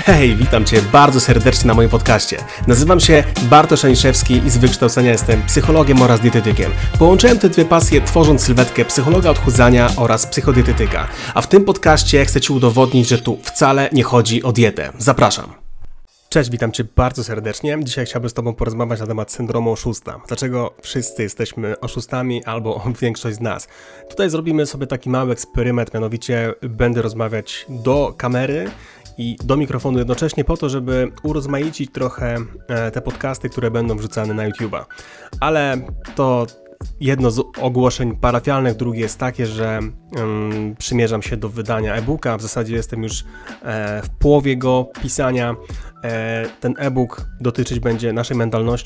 Hej, witam Cię bardzo serdecznie na moim podcaście. Nazywam się Bartosz Aniszewski i z wykształcenia jestem psychologiem oraz dietetykiem. Połączyłem te dwie pasje, tworząc sylwetkę psychologa odchudzania oraz psychodietetyka. A w tym podcaście chcę Ci udowodnić, że tu wcale nie chodzi o dietę. Zapraszam. Cześć, witam Cię bardzo serdecznie. Dzisiaj chciałbym z Tobą porozmawiać na temat syndromu oszusta. Dlaczego wszyscy jesteśmy oszustami albo większość z nas. Tutaj zrobimy sobie taki mały eksperyment, mianowicie będę rozmawiać do kamery i do mikrofonu jednocześnie po to, żeby urozmaicić trochę te podcasty, które będą wrzucane na YouTube'a. Ale to jedno z ogłoszeń parafialnych, drugie jest takie, że przymierzam się do wydania e-booka. W zasadzie jestem już w połowie go pisania. Ten e-book dotyczyć będzie naszej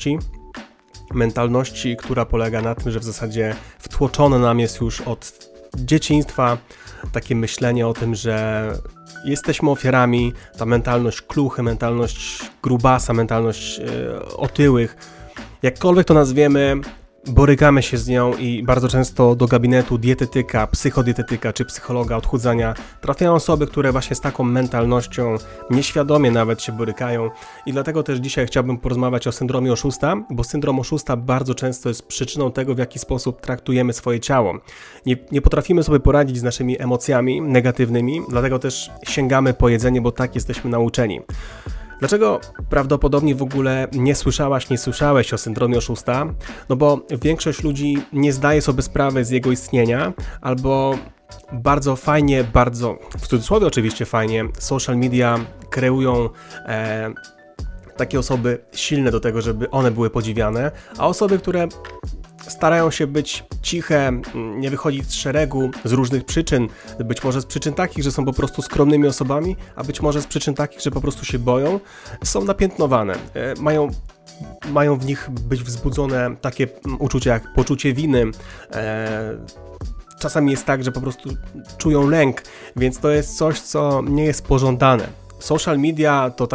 mentalności, która polega na tym, że w zasadzie wtłoczone nam jest już od dzieciństwa takie myślenie o tym, że jesteśmy ofiarami, ta mentalność kluchy, mentalność grubasa, mentalność otyłych, jakkolwiek to nazwiemy, borykamy się z nią i bardzo często do gabinetu dietetyka, psychodietetyka czy psychologa odchudzania trafiają osoby, które właśnie z taką mentalnością nieświadomie nawet się borykają i dlatego też dzisiaj chciałbym porozmawiać o syndromie oszusta, bo syndrom oszusta bardzo często jest przyczyną tego, w jaki sposób traktujemy swoje ciało. Nie potrafimy sobie poradzić z naszymi emocjami negatywnymi, dlatego też sięgamy po jedzenie, bo tak jesteśmy nauczeni. Dlaczego prawdopodobnie w ogóle nie słyszałeś o syndromie oszusta? No bo większość ludzi nie zdaje sobie sprawy z jego istnienia, albo bardzo fajnie, bardzo, w cudzysłowie oczywiście fajnie, social media kreują takie osoby silne do tego, żeby one były podziwiane, a osoby, które starają się być ciche, nie wychodzić z szeregu z różnych przyczyn, być może z przyczyn takich, że są po prostu skromnymi osobami, a być może z przyczyn takich, że po prostu się boją, są napiętnowane, mają w nich być wzbudzone takie uczucia jak poczucie winy. Czasami jest tak, że po prostu czują lęk, więc to jest coś, co nie jest pożądane. Social media to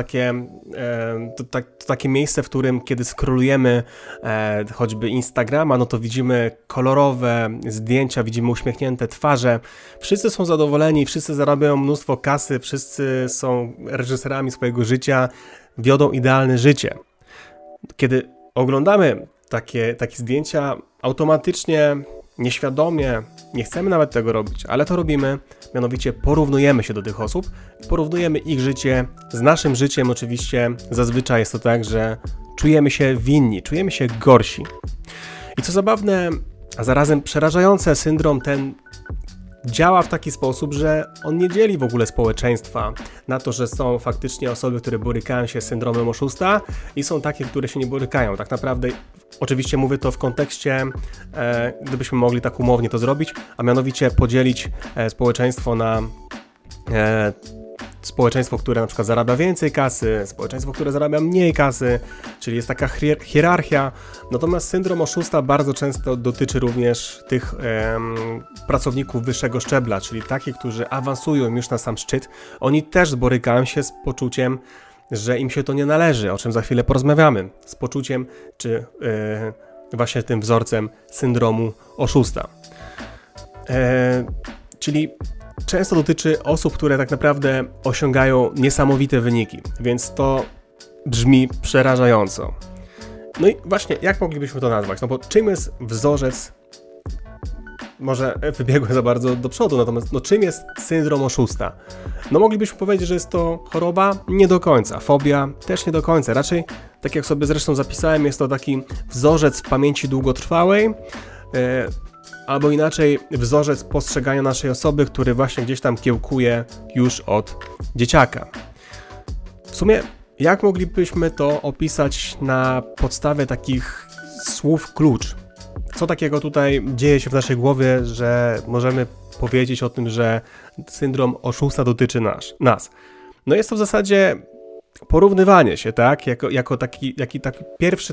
takie miejsce, w którym kiedy scrollujemy choćby Instagrama, no to widzimy kolorowe zdjęcia, widzimy uśmiechnięte twarze. Wszyscy są zadowoleni, wszyscy zarabiają mnóstwo kasy, wszyscy są reżyserami swojego życia, wiodą idealne życie. Kiedy oglądamy takie zdjęcia, automatycznie, nieświadomie, nie chcemy nawet tego robić, ale to robimy, mianowicie porównujemy się do tych osób, porównujemy ich życie z naszym życiem. Oczywiście zazwyczaj jest to tak, że czujemy się winni, czujemy się gorsi. I co zabawne, a zarazem przerażające, syndrom ten działa w taki sposób, że on nie dzieli w ogóle społeczeństwa na to, że są faktycznie osoby, które borykają się z syndromem oszusta i są takie, które się nie borykają. Tak naprawdę, oczywiście mówię to w kontekście, gdybyśmy mogli tak umownie to zrobić, a mianowicie podzielić społeczeństwo na społeczeństwo, które na przykład zarabia więcej kasy, społeczeństwo, które zarabia mniej kasy, czyli jest taka hierarchia. Natomiast syndrom oszusta bardzo często dotyczy również tych pracowników wyższego szczebla, czyli takich, którzy awansują już na sam szczyt. Oni też borykają się z poczuciem, że im się to nie należy, o czym za chwilę porozmawiamy, z poczuciem czy właśnie tym wzorcem syndromu oszusta. Czyli często dotyczy osób, które tak naprawdę osiągają niesamowite wyniki, więc to brzmi przerażająco. No i właśnie, jak moglibyśmy to nazwać? No bo czym jest wzorzec, może wybiegłem za bardzo do przodu, natomiast czym jest syndrom oszusta? No moglibyśmy powiedzieć, że jest to choroba? Nie do końca. Fobia? Też nie do końca. Raczej, tak jak sobie zresztą zapisałem, jest to taki wzorzec w pamięci długotrwałej, albo inaczej wzorzec postrzegania naszej osoby, który właśnie gdzieś tam kiełkuje już od dzieciaka. W sumie, jak moglibyśmy to opisać na podstawie takich słów klucz? Co takiego tutaj dzieje się w naszej głowie, że możemy powiedzieć o tym, że syndrom oszusta dotyczy nas? No jest to w zasadzie porównywanie się, tak? Jako taki pierwszy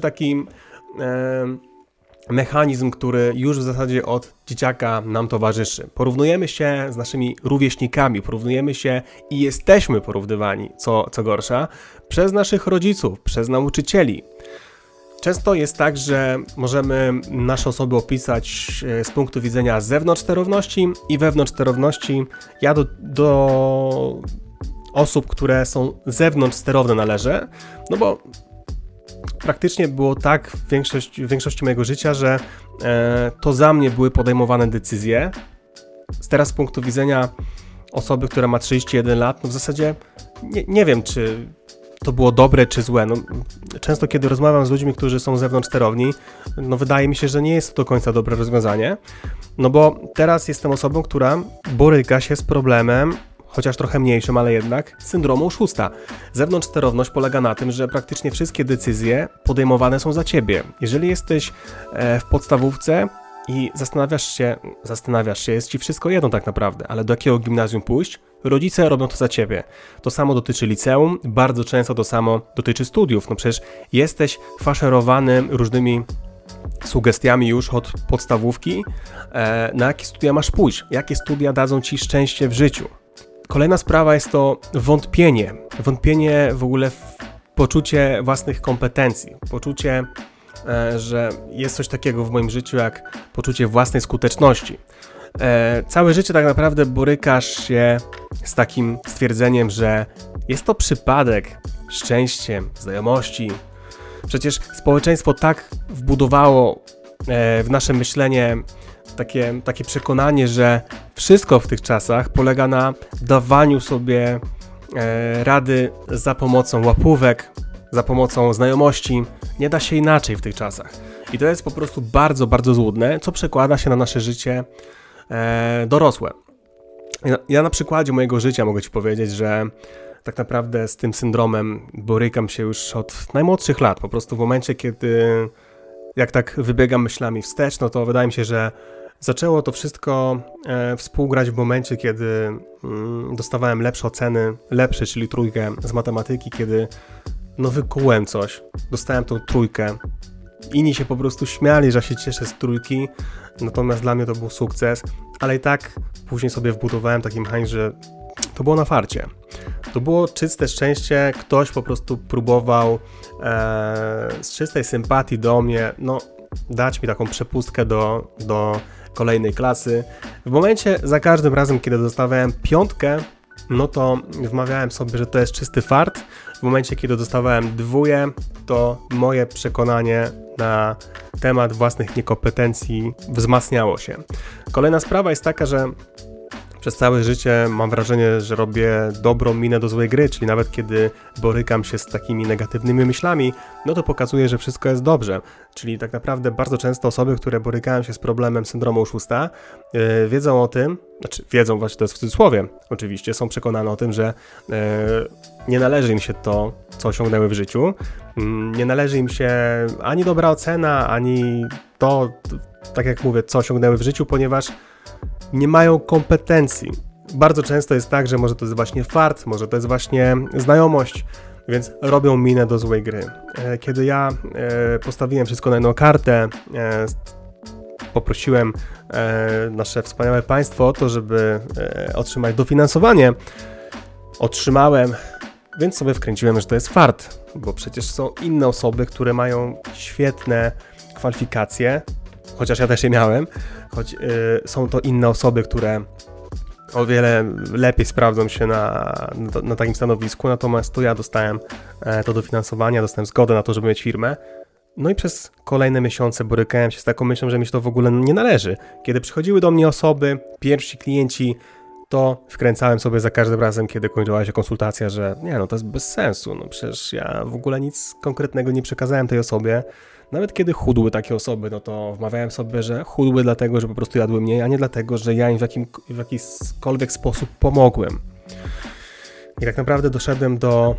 mechanizm, który już w zasadzie od dzieciaka nam towarzyszy. Porównujemy się z naszymi rówieśnikami, porównujemy się i jesteśmy porównywani, co gorsza, przez naszych rodziców, przez nauczycieli. Często jest tak, że możemy nasze osoby opisać z punktu widzenia zewnątrz sterowności i wewnątrz sterowności. Ja do osób, które są zewnątrz sterowne należę, no bo praktycznie było tak w większości mojego życia, że to za mnie były podejmowane decyzje. Teraz z punktu widzenia osoby, która ma 31 lat, no w zasadzie nie wiem, czy to było dobre, czy złe. No, często kiedy rozmawiam z ludźmi, którzy są zewnątrz sterowni, no wydaje mi się, że nie jest to do końca dobre rozwiązanie, no bo teraz jestem osobą, która boryka się z problemem, chociaż trochę mniejszym, ale jednak, syndromu oszusta. Zewnątrzsterowność polega na tym, że praktycznie wszystkie decyzje podejmowane są za ciebie. Jeżeli jesteś w podstawówce i zastanawiasz się, jest ci wszystko jedno tak naprawdę, ale do jakiego gimnazjum pójść? Rodzice robią to za ciebie. To samo dotyczy liceum, bardzo często to samo dotyczy studiów. No przecież jesteś faszerowany różnymi sugestiami już od podstawówki, na jakie studia masz pójść, jakie studia dadzą ci szczęście w życiu. Kolejna sprawa jest to wątpienie. Wątpienie w ogóle w poczucie własnych kompetencji. Poczucie, że jest coś takiego w moim życiu jak poczucie własnej skuteczności. Całe życie tak naprawdę borykasz się z takim stwierdzeniem, że jest to przypadek, szczęście, znajomości. Przecież społeczeństwo tak wbudowało w nasze myślenie takie przekonanie, że wszystko w tych czasach polega na dawaniu sobie rady za pomocą łapówek, za pomocą znajomości. Nie da się inaczej w tych czasach. I to jest po prostu bardzo, bardzo złudne, co przekłada się na nasze życie dorosłe. Ja na przykładzie mojego życia mogę ci powiedzieć, że tak naprawdę z tym syndromem borykam się już od najmłodszych lat. Po prostu w momencie, kiedy jak tak wybiegam myślami wstecz, no to wydaje mi się, że zaczęło to wszystko współgrać w momencie, kiedy dostawałem lepsze oceny, czyli 3 z matematyki, kiedy wykułem coś, dostałem tą 3. Inni się po prostu śmiali, że się cieszę z 3, natomiast dla mnie to był sukces, ale i tak później sobie wbudowałem taki mechanizm, że to było na farcie. To było czyste szczęście, ktoś po prostu próbował z czystej sympatii do mnie, dać mi taką przepustkę do kolejnej klasy. W momencie, za każdym razem, kiedy dostawałem 5, no to wmawiałem sobie, że to jest czysty fart. W momencie, kiedy dostawałem 2, to moje przekonanie na temat własnych niekompetencji wzmacniało się. Kolejna sprawa jest taka, że przez całe życie mam wrażenie, że robię dobrą minę do złej gry, czyli nawet kiedy borykam się z takimi negatywnymi myślami, no to pokazuje, że wszystko jest dobrze. Czyli tak naprawdę bardzo często osoby, które borykają się z problemem syndromu oszusta, wiedzą o tym, wiedzą, właśnie to jest w cudzysłowie, oczywiście, są przekonane o tym, że nie należy im się to, co osiągnęły w życiu, nie należy im się ani dobra ocena, ani to, tak jak mówię, co osiągnęły w życiu, ponieważ nie mają kompetencji. Bardzo często jest tak, że może to jest właśnie fart, może to jest właśnie znajomość, więc robią minę do złej gry. Kiedy ja postawiłem wszystko na jedną kartę, poprosiłem nasze wspaniałe państwo o to, żeby otrzymać dofinansowanie, otrzymałem, więc sobie wkręciłem, że to jest fart, bo przecież są inne osoby, które mają świetne kwalifikacje, chociaż ja też je miałem, choć są to inne osoby, które o wiele lepiej sprawdzą się na takim stanowisku, natomiast to ja dostałem to dofinansowanie, dostałem zgodę na to, żeby mieć firmę. No i przez kolejne miesiące borykałem się z taką myślą, że mi się to w ogóle nie należy. Kiedy przychodziły do mnie osoby, pierwsi klienci, to wkręcałem sobie za każdym razem, kiedy kończyła się konsultacja, że to jest bez sensu, przecież ja w ogóle nic konkretnego nie przekazałem tej osobie. Nawet kiedy chudły takie osoby, no to wmawiałem sobie, że chudły dlatego, że po prostu jadły mniej, a nie dlatego, że ja im w jakikolwiek sposób pomogłem. I tak naprawdę doszedłem do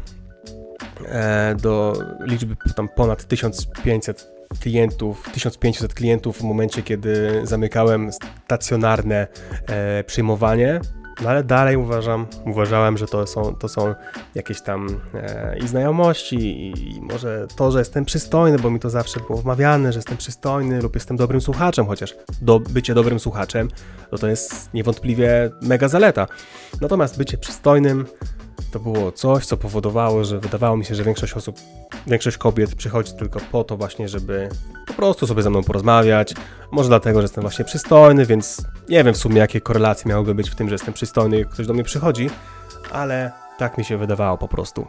liczby tam ponad 1500 klientów w momencie, kiedy zamykałem stacjonarne przyjmowanie. No ale dalej uważałem, że to są jakieś tam i znajomości i może to, że jestem przystojny, bo mi to zawsze było wmawiane, że jestem przystojny lub jestem dobrym słuchaczem, chociaż bycie dobrym słuchaczem to jest niewątpliwie mega zaleta. Natomiast bycie przystojnym to było coś, co powodowało, że wydawało mi się, że większość kobiet przychodzi tylko po to właśnie, żeby po prostu sobie ze mną porozmawiać. Może dlatego, że jestem właśnie przystojny, więc nie wiem w sumie, jakie korelacje miałyby być w tym, że jestem przystojny i ktoś do mnie przychodzi, ale Tak mi się wydawało po prostu.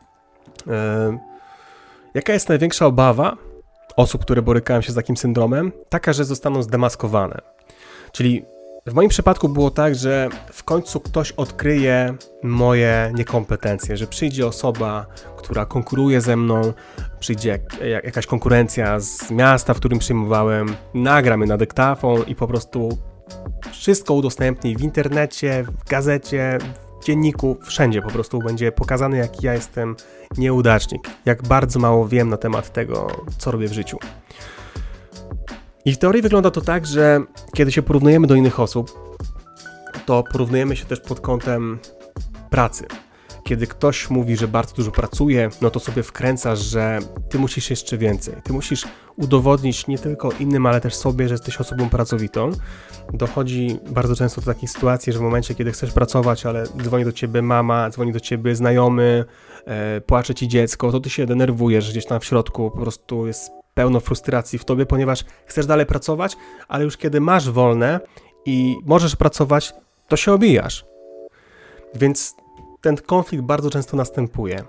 Jaka jest największa obawa osób, które borykają się z takim syndromem? Taka, że zostaną zdemaskowane. Czyli w moim przypadku było tak, że w końcu ktoś odkryje moje niekompetencje, że przyjdzie osoba, która konkuruje ze mną, przyjdzie jakaś konkurencja z miasta, w którym przyjmowałem, nagra mnie na dyktafon i po prostu wszystko udostępni w internecie, w gazecie, w dzienniku, wszędzie po prostu będzie pokazane, jaki ja jestem nieudacznik, jak bardzo mało wiem na temat tego, co robię w życiu. I w teorii wygląda to tak, że kiedy się porównujemy do innych osób, to porównujemy się też pod kątem pracy. Kiedy ktoś mówi, że bardzo dużo pracuje, no to sobie wkręcasz, że ty musisz jeszcze więcej. Ty musisz udowodnić nie tylko innym, ale też sobie, że jesteś osobą pracowitą. Dochodzi bardzo często do takiej sytuacji, że w momencie, kiedy chcesz pracować, ale dzwoni do ciebie mama, dzwoni do ciebie znajomy, płacze ci dziecko, to ty się denerwujesz gdzieś tam w środku, po prostu jest pełno frustracji w tobie, ponieważ chcesz dalej pracować, ale już kiedy masz wolne i możesz pracować, to się obijasz. Więc ten konflikt bardzo często następuje.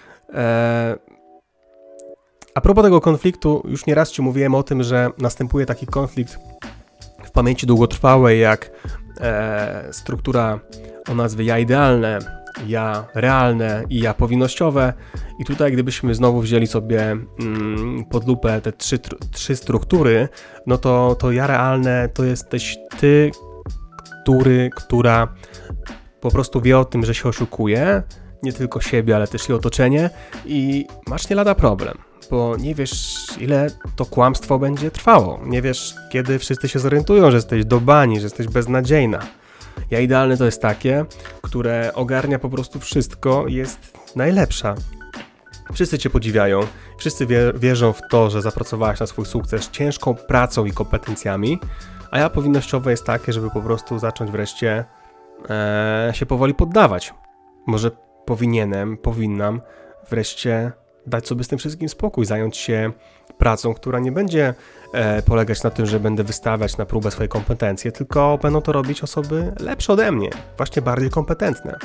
A propos tego konfliktu, już nieraz ci mówiłem o tym, że następuje taki konflikt w pamięci długotrwałej, jak struktura o nazwie ja idealne, ja realne i ja powinnościowe. I tutaj gdybyśmy znowu wzięli sobie pod lupę te trzy struktury, no to ja realne to jesteś ty, która po prostu wie o tym, że się oszukuje, nie tylko siebie, ale też i otoczenie i masz nie lada problem, bo nie wiesz, ile to kłamstwo będzie trwało, nie wiesz, kiedy wszyscy się zorientują, że jesteś do bani, że jesteś beznadziejna. Ja idealne to jest takie, które ogarnia po prostu wszystko, jest najlepsza. Wszyscy cię podziwiają, wszyscy wierzą w to, że zapracowałaś na swój sukces ciężką pracą i kompetencjami, a ja powinnościowe jest takie, żeby po prostu zacząć wreszcie się powoli poddawać. Może powinnam wreszcie dać sobie z tym wszystkim spokój, zająć się pracą, która nie będzie polegać na tym, że będę wystawiać na próbę swoje kompetencje, tylko będą to robić osoby lepsze ode mnie, właśnie bardziej kompetentne.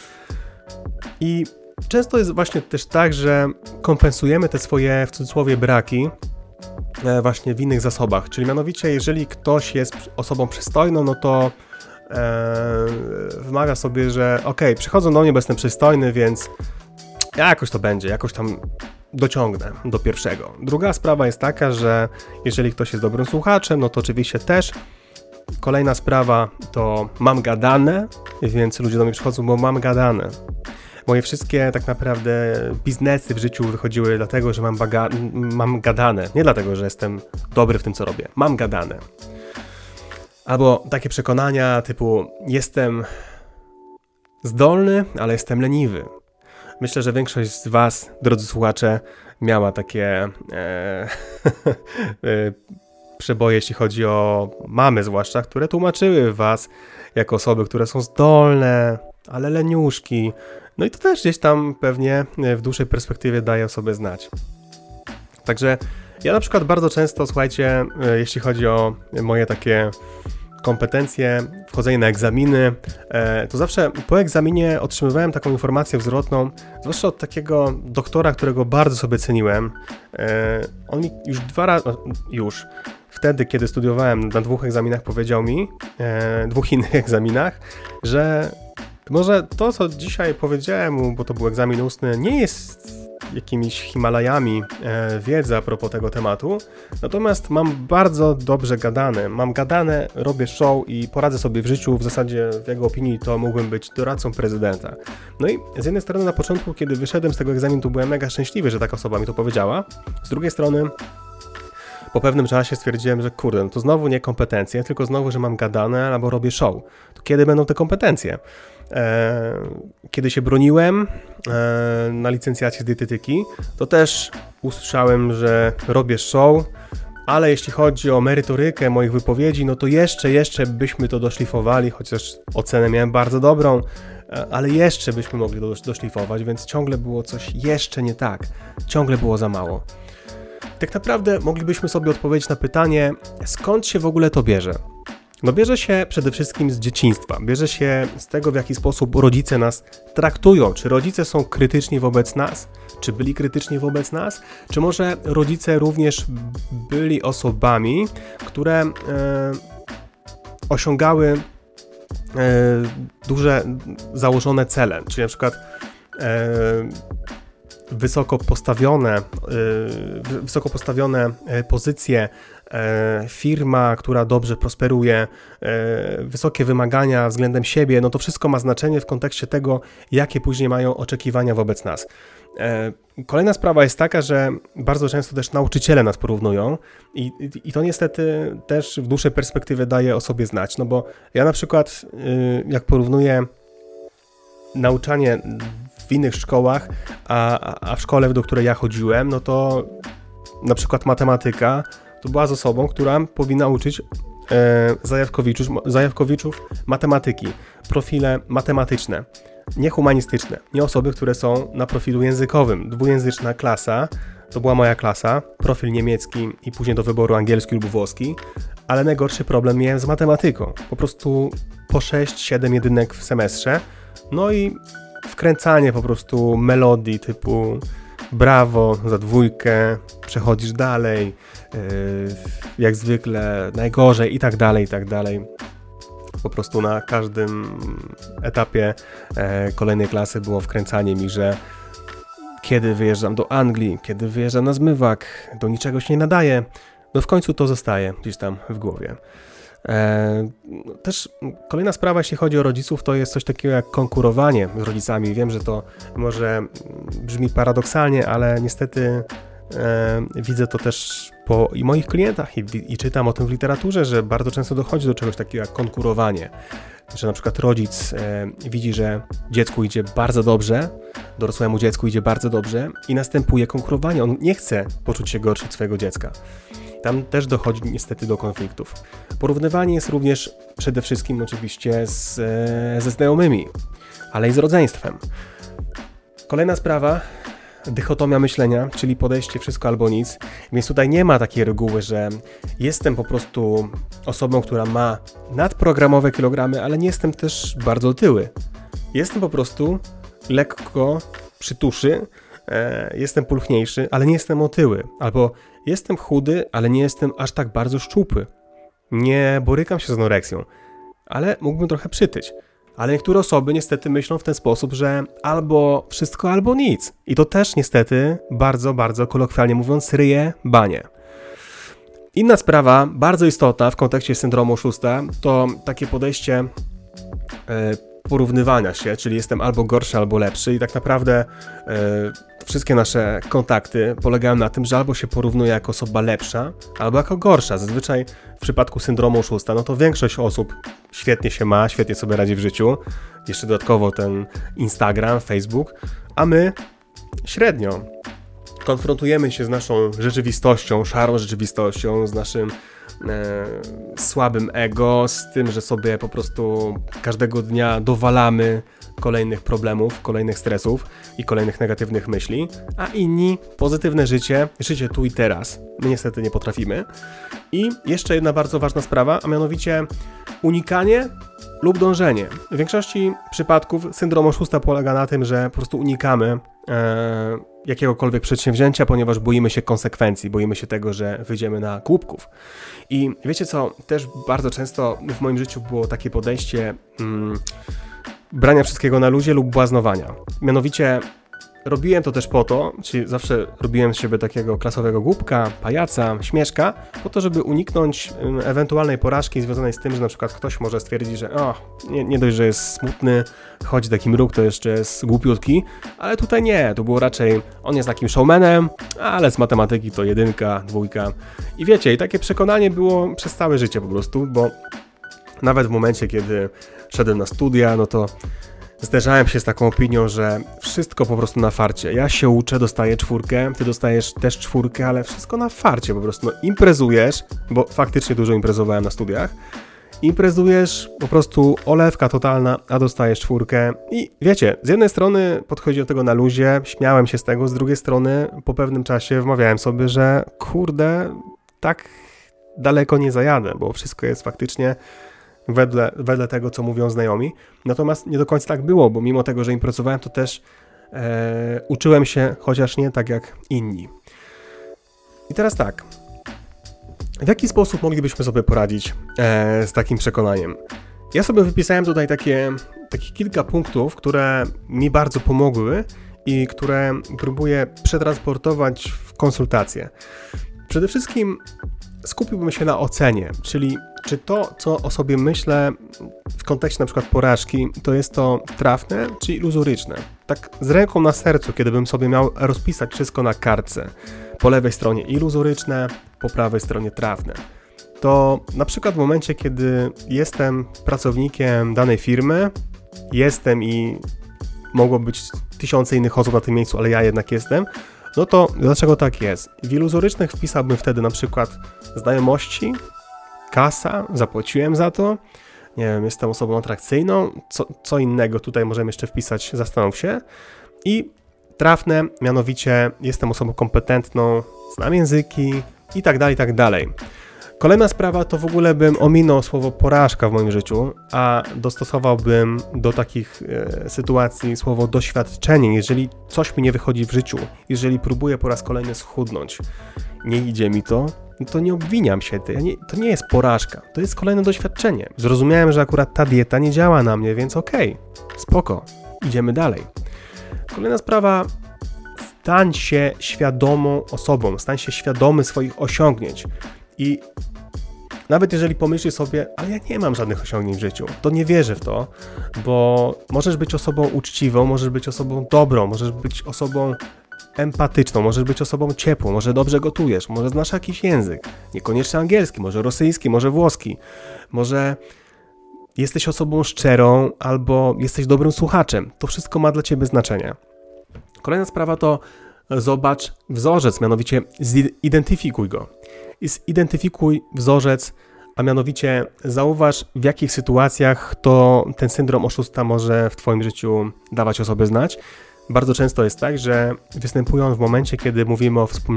I często jest właśnie też tak, że kompensujemy te swoje, w cudzysłowie, braki właśnie w innych zasobach, czyli mianowicie jeżeli ktoś jest osobą przystojną, no to wymaga sobie, że okej, przychodzą do mnie, bo jestem przystojny, więc jakoś to będzie, jakoś tam dociągnę do pierwszego. Druga sprawa jest taka, że jeżeli ktoś jest dobrym słuchaczem, no to oczywiście też. Kolejna sprawa to mam gadane, więc ludzie do mnie przychodzą, bo mam gadane. Moje wszystkie tak naprawdę biznesy w życiu wychodziły dlatego, że mam gadane. Nie dlatego, że jestem dobry w tym, co robię. Mam gadane. Albo takie przekonania typu jestem zdolny, ale jestem leniwy. Myślę, że większość z was, drodzy słuchacze, miała takie przeboje, jeśli chodzi o mamy zwłaszcza, które tłumaczyły was jako osoby, które są zdolne, ale leniuszki. No i to też gdzieś tam pewnie w dłuższej perspektywie daje o sobie znać. Także ja na przykład bardzo często, słuchajcie, jeśli chodzi o moje takie kompetencje, wchodzenie na egzaminy, to zawsze po egzaminie otrzymywałem taką informację zwrotną, zwłaszcza od takiego doktora, którego bardzo sobie ceniłem. On mi już wtedy, kiedy studiowałem na 2 egzaminach, powiedział mi, 2 innych egzaminach, że może to, co dzisiaj powiedziałem mu, bo to był egzamin ustny, nie jest jakimiś Himalajami wiedzy a propos tego tematu, natomiast mam bardzo dobrze gadane. Mam gadane, robię show i poradzę sobie w życiu. W zasadzie w jego opinii to mógłbym być doradcą prezydenta. No i z jednej strony na początku, kiedy wyszedłem z tego egzaminu, to byłem mega szczęśliwy, że taka osoba mi to powiedziała. Z drugiej strony po pewnym czasie stwierdziłem, że kurde, no to znowu nie kompetencje, tylko znowu, że mam gadane albo robię show. To kiedy będą te kompetencje? Kiedy się broniłem na licencjacie z dietetyki, to też usłyszałem, że robię show, ale jeśli chodzi o merytorykę moich wypowiedzi, no to jeszcze byśmy to doszlifowali, chociaż ocenę miałem bardzo dobrą, ale jeszcze byśmy mogli doszlifować, więc ciągle było coś jeszcze nie tak, ciągle było za mało. Tak naprawdę moglibyśmy sobie odpowiedzieć na pytanie, skąd się w ogóle to bierze? No bierze się przede wszystkim z dzieciństwa, bierze się z tego, w jaki sposób rodzice nas traktują. Czy rodzice są krytyczni wobec nas? Czy byli krytyczni wobec nas? Czy może rodzice również byli osobami, które osiągały duże założone cele, czyli na przykład wysoko postawione pozycje, firma, która dobrze prosperuje, wysokie wymagania względem siebie, no to wszystko ma znaczenie w kontekście tego, jakie później mają oczekiwania wobec nas. Kolejna sprawa jest taka, że bardzo często też nauczyciele nas porównują i to niestety też w dłuższej perspektywie daje o sobie znać, no bo ja na przykład jak porównuję nauczanie w innych szkołach, a w szkole, do której ja chodziłem, no to na przykład matematyka to była z osobą, która powinna uczyć zajawkowiczów matematyki, profile matematyczne, nie humanistyczne, nie osoby, które są na profilu językowym. Dwujęzyczna klasa, to była moja klasa, profil niemiecki i później do wyboru angielski lub włoski, ale najgorszy problem miałem z matematyką. Po prostu po 6-7 jedynek w semestrze, no i wkręcanie po prostu melodii typu brawo, za dwójkę, przechodzisz dalej, jak zwykle, najgorzej i tak dalej, i tak dalej. Po prostu na każdym etapie kolejnej klasy było wkręcanie mi, że kiedy wyjeżdżam do Anglii, kiedy wyjeżdżam na zmywak, do niczego się nie nadaje, no w końcu to zostaje gdzieś tam w głowie. Też kolejna sprawa, jeśli chodzi o rodziców, to jest coś takiego jak konkurowanie z rodzicami. Wiem, że to może brzmi paradoksalnie, ale niestety widzę to też po i moich klientach i czytam o tym w literaturze, że bardzo często dochodzi do czegoś takiego jak konkurowanie. Że na przykład rodzic widzi, że dziecku idzie bardzo dobrze, dorosłemu dziecku idzie bardzo dobrze i następuje konkurowanie. On nie chce poczuć się gorszy od swojego dziecka. Tam też dochodzi niestety do konfliktów. Porównywanie jest również przede wszystkim oczywiście ze znajomymi, ale i z rodzeństwem. Kolejna sprawa, dychotomia myślenia, czyli podejście wszystko albo nic. Więc tutaj nie ma takiej reguły, że jestem po prostu osobą, która ma nadprogramowe kilogramy, ale nie jestem też bardzo otyły. Jestem po prostu lekko przytuszy, jestem pulchniejszy, ale nie jestem otyły. Albo jestem chudy, ale nie jestem aż tak bardzo szczupły. Nie borykam się z anoreksją, ale mógłbym trochę przytyć. Ale niektóre osoby niestety myślą w ten sposób, że albo wszystko, albo nic. I to też niestety, bardzo, bardzo kolokwialnie mówiąc, ryje banie. Inna sprawa, bardzo istotna w kontekście syndromu oszusta, to takie podejście porównywania się, czyli jestem albo gorszy, albo lepszy i tak naprawdę wszystkie nasze kontakty polegają na tym, że albo się porównuje jako osoba lepsza, albo jako gorsza. Zazwyczaj w przypadku syndromu oszusta, no to większość osób świetnie się ma, świetnie sobie radzi w życiu, jeszcze dodatkowo ten Instagram, Facebook, a my średnio. Konfrontujemy się z naszą rzeczywistością, szarą rzeczywistością, z naszym słabym ego, z tym, że sobie po prostu każdego dnia dowalamy kolejnych problemów, kolejnych stresów i kolejnych negatywnych myśli, a inni pozytywne życie tu i teraz. My niestety nie potrafimy. I jeszcze jedna bardzo ważna sprawa, a mianowicie unikanie lub dążenie. W większości przypadków syndrom oszusta polega na tym, że po prostu unikamy jakiegokolwiek przedsięwzięcia, ponieważ boimy się konsekwencji, boimy się tego, że wyjdziemy na głupków. I wiecie co, też bardzo często w moim życiu było takie podejście brania wszystkiego na luzie lub błaznowania. Mianowicie robiłem to też po to, czyli zawsze robiłem z siebie takiego klasowego głupka, pajaca, śmieszka, po to, żeby uniknąć ewentualnej porażki związanej z tym, że na przykład ktoś może stwierdzić, że nie dość, że jest smutny, chodzi taki mruk, to jeszcze jest głupiutki, ale tutaj nie, to było raczej, on jest takim showmanem, ale z matematyki to 1, 2 i wiecie, i takie przekonanie było przez całe życie po prostu, bo nawet w momencie, kiedy szedłem na studia, no to zderzałem się z taką opinią, że wszystko po prostu na farcie. Ja się uczę, dostaję 4, ty dostajesz też 4, ale wszystko na farcie po prostu. No, imprezujesz, bo faktycznie dużo imprezowałem na studiach. Imprezujesz, po prostu olewka totalna, a dostajesz 4. I wiecie, z jednej strony podchodzi do tego na luzie, śmiałem się z tego, z drugiej strony po pewnym czasie wmawiałem sobie, że kurde, tak daleko nie zajadę, bo wszystko jest faktycznie wedle tego, co mówią znajomi. Natomiast nie do końca tak było, bo mimo tego, że im pracowałem, to też uczyłem się, chociaż nie tak jak inni. I teraz tak, w jaki sposób moglibyśmy sobie poradzić z takim przekonaniem? Ja sobie wypisałem tutaj takie kilka punktów, które mi bardzo pomogły i które próbuję przetransportować w konsultacje. Przede wszystkim skupiłbym się na ocenie, czyli czy to, co o sobie myślę w kontekście na przykład porażki, to jest to trafne czy iluzoryczne. Tak z ręką na sercu, kiedy bym sobie miał rozpisać wszystko na kartce. Po lewej stronie iluzoryczne, po prawej stronie trafne. To na przykład w momencie, kiedy jestem pracownikiem danej firmy, jestem i mogło być tysiące innych osób na tym miejscu, ale ja jednak jestem, no to dlaczego tak jest? W iluzorycznych wpisałbym wtedy na przykład znajomości, kasa, zapłaciłem za to, nie wiem, jestem osobą atrakcyjną, co innego tutaj możemy jeszcze wpisać, zastanów się. I trafne, mianowicie jestem osobą kompetentną, znam języki i tak dalej, i tak dalej. Kolejna sprawa to w ogóle bym ominął słowo porażka w moim życiu, a dostosowałbym do takich sytuacji słowo doświadczenie. Jeżeli coś mi nie wychodzi w życiu, jeżeli próbuję po raz kolejny schudnąć, nie idzie mi to, no to nie obwiniam się, to nie jest porażka, to jest kolejne doświadczenie. Zrozumiałem, że akurat ta dieta nie działa na mnie, więc okej, spoko, idziemy dalej. Kolejna sprawa, stań się świadomą osobą, stań się świadomy swoich osiągnięć i nawet jeżeli pomyślisz sobie, ale ja nie mam żadnych osiągnięć w życiu, to nie wierzę w to, bo możesz być osobą uczciwą, możesz być osobą dobrą, możesz być osobą empatyczną, możesz być osobą ciepłą, może dobrze gotujesz, może znasz jakiś język, niekoniecznie angielski, może rosyjski, może włoski, może jesteś osobą szczerą albo jesteś dobrym słuchaczem. To wszystko ma dla ciebie znaczenie. Kolejna sprawa to zobacz wzorzec, mianowicie zidentyfikuj go. I zidentyfikuj wzorzec, a mianowicie zauważ, w jakich sytuacjach to ten syndrom oszusta może w twoim życiu dawać o sobie znać. Bardzo często jest tak, że występuje on w momencie, kiedy mówimy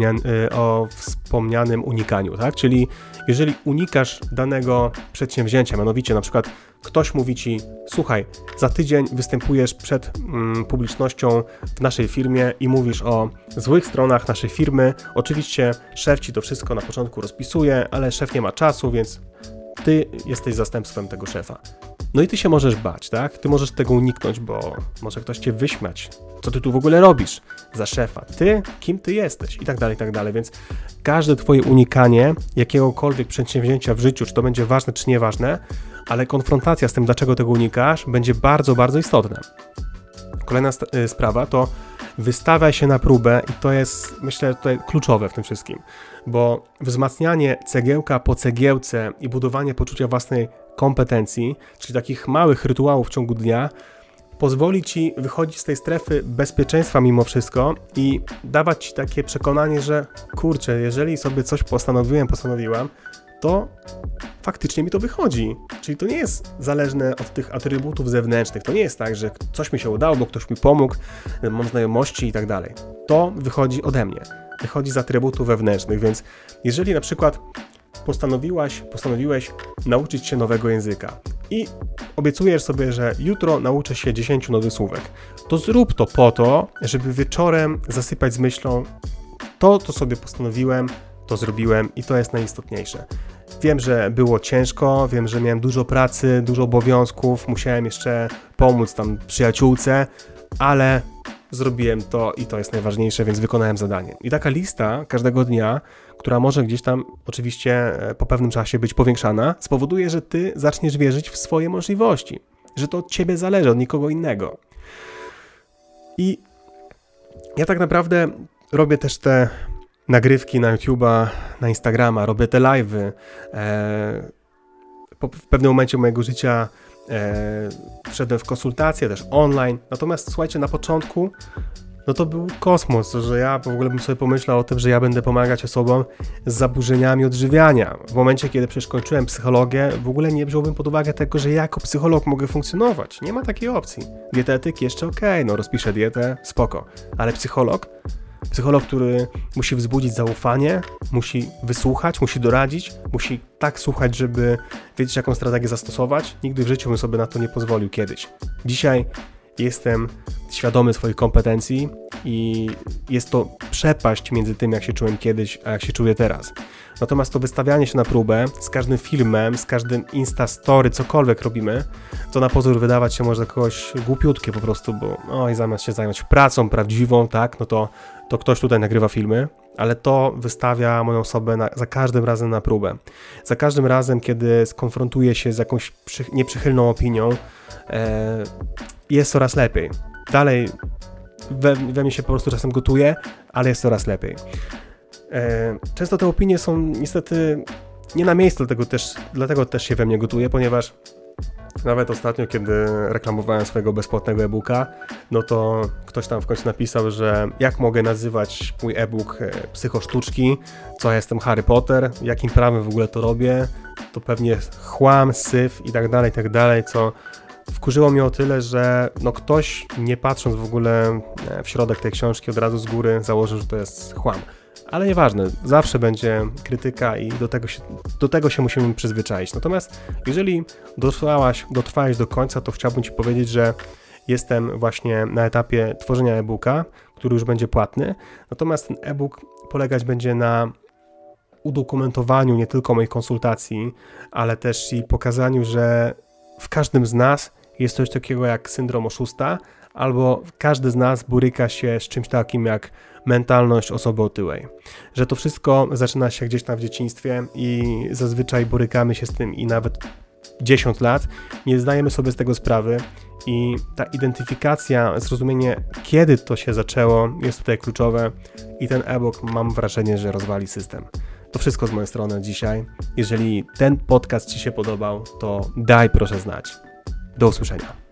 o wspomnianym unikaniu, tak? Czyli jeżeli unikasz danego przedsięwzięcia, mianowicie na przykład ktoś mówi ci, słuchaj, za tydzień występujesz przed publicznością w naszej firmie i mówisz o złych stronach naszej firmy. Oczywiście szef ci to wszystko na początku rozpisuje, ale szef nie ma czasu, więc ty jesteś zastępstwem tego szefa. No i ty się możesz bać, tak? Ty możesz tego uniknąć, bo może ktoś cię wyśmiać. Co ty tu w ogóle robisz za szefa? Ty? Kim ty jesteś? I tak dalej, i tak dalej. Więc każde twoje unikanie jakiegokolwiek przedsięwzięcia w życiu, czy to będzie ważne, czy nieważne, ale konfrontacja z tym, dlaczego tego unikasz, będzie bardzo, bardzo istotna. Kolejna sprawa to wystawiaj się na próbę i to jest, myślę, tutaj kluczowe w tym wszystkim, bo wzmacnianie cegiełka po cegiełce i budowanie poczucia własnej kompetencji, czyli takich małych rytuałów w ciągu dnia, pozwoli ci wychodzić z tej strefy bezpieczeństwa mimo wszystko i dawać ci takie przekonanie, że kurczę, jeżeli sobie coś postanowiłam, to faktycznie mi to wychodzi. Czyli to nie jest zależne od tych atrybutów zewnętrznych. To nie jest tak, że coś mi się udało, bo ktoś mi pomógł, mam znajomości i tak dalej. To wychodzi ode mnie. Wychodzi z atrybutów wewnętrznych, więc jeżeli na przykład postanowiłeś nauczyć się nowego języka i obiecujesz sobie, że jutro nauczę się 10 nowych słówek, to zrób to po to, żeby wieczorem zasypać z myślą to sobie postanowiłem, to zrobiłem i to jest najistotniejsze. Wiem, że było ciężko, wiem, że miałem dużo pracy, dużo obowiązków, musiałem jeszcze pomóc tam przyjaciółce, ale zrobiłem to i to jest najważniejsze, więc wykonałem zadanie. I taka lista każdego dnia, która może gdzieś tam oczywiście po pewnym czasie być powiększana, spowoduje, że ty zaczniesz wierzyć w swoje możliwości, że to od ciebie zależy, od nikogo innego. I ja tak naprawdę robię też te nagrywki na YouTube'a, na Instagrama, robię te live'y. W pewnym momencie mojego życia wszedłem w konsultacje też online, natomiast słuchajcie, na początku no to był kosmos, że ja w ogóle bym sobie pomyślał o tym, że ja będę pomagać osobom z zaburzeniami odżywiania. W momencie, kiedy przecież kończyłem psychologię, w ogóle nie wziąłbym pod uwagę tego, że ja jako psycholog mogę funkcjonować. Nie ma takiej opcji. Dietetyk jeszcze okej, no rozpiszę dietę, spoko. Ale psycholog? Psycholog, który musi wzbudzić zaufanie, musi wysłuchać, musi doradzić, musi tak słuchać, żeby wiedzieć, jaką strategię zastosować. Nigdy w życiu bym sobie na to nie pozwolił kiedyś. Dzisiaj jestem świadomy swoich kompetencji i jest to przepaść między tym, jak się czułem kiedyś, a jak się czuję teraz. Natomiast to wystawianie się na próbę z każdym filmem, z każdym Instastory, cokolwiek robimy, to na pozór wydawać się może kogoś głupiutkie po prostu, bo zamiast się zająć pracą prawdziwą, tak, no to ktoś tutaj nagrywa filmy, ale to wystawia moją osobę za każdym razem na próbę. Za każdym razem, kiedy skonfrontuję się z jakąś nieprzychylną opinią, jest coraz lepiej. Dalej we mnie się po prostu czasem gotuje, ale jest coraz lepiej. Często te opinie są niestety nie na miejscu, dlatego też się we mnie gotuje, ponieważ nawet ostatnio, kiedy reklamowałem swojego bezpłatnego e-booka, no to ktoś tam w końcu napisał, że jak mogę nazywać mój e-book psychosztuczki, co ja jestem Harry Potter, jakim prawem w ogóle to robię, to pewnie chłam, syf i tak dalej, co wkurzyło mnie o tyle, że ktoś, nie patrząc w ogóle w środek tej książki, od razu z góry założył, że to jest chłam. Ale nieważne, zawsze będzie krytyka i do tego się musimy przyzwyczaić. Natomiast jeżeli dotrwałeś do końca, to chciałbym Ci powiedzieć, że jestem właśnie na etapie tworzenia e-booka, który już będzie płatny. Natomiast ten e-book polegać będzie na udokumentowaniu nie tylko moich konsultacji, ale też i pokazaniu, że w każdym z nas jest coś takiego jak syndrom oszusta, albo każdy z nas boryka się z czymś takim jak mentalność osoby otyłej. Że to wszystko zaczyna się gdzieś tam w dzieciństwie i zazwyczaj borykamy się z tym i nawet 10 lat nie zdajemy sobie z tego sprawy i ta identyfikacja, zrozumienie, kiedy to się zaczęło, jest tutaj kluczowe i ten e-book, mam wrażenie, że rozwali system. To wszystko z mojej strony dzisiaj. Jeżeli ten podcast Ci się podobał, to daj proszę znać. Do usłyszenia.